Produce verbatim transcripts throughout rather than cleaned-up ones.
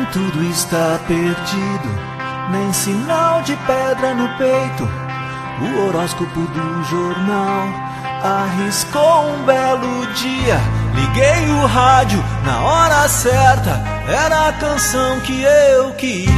tudo está perdido, nem sinal de pedra no peito. O horóscopo do jornal arriscou um belo dia. Liguei o rádio na hora certa, era a canção que eu queria.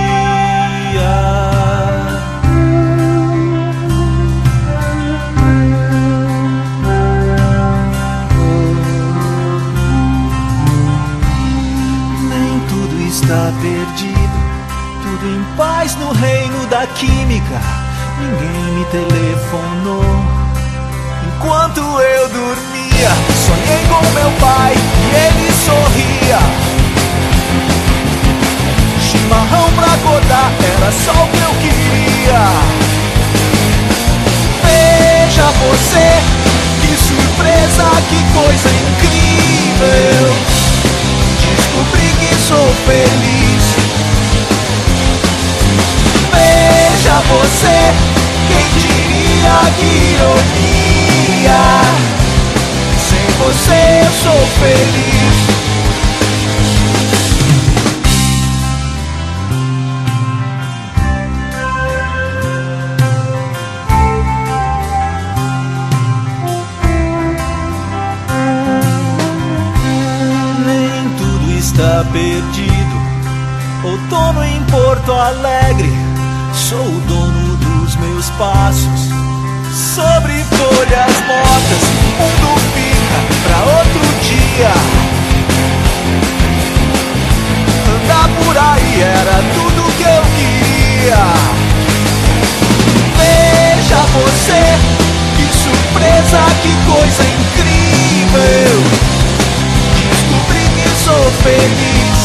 Nem tudo está perdido, tudo em paz no reino da química. Ninguém me telefonou enquanto eu dormia. Sonhei com meu pai e ele sorria. Chimarrão pra acordar era só o que eu queria. Veja você, que surpresa, que coisa incrível. Descobri que sou feliz. Veja você, quem diria, que ironia. Sem você eu sou feliz. Nem tudo está perdido. Outono em Porto Alegre, sou o dono dos meus passos. Sobre folhas mortas, o mundo fica pra outro dia. Andar por aí era tudo que eu queria. Veja você, que surpresa, que coisa incrível. Descobri que sou feliz.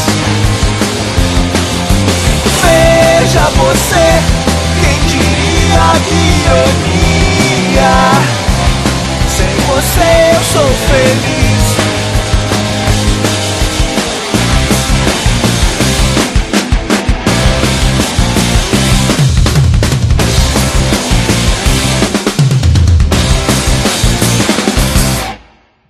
Veja você, quem diria, que ironia. Sem você eu sou feliz.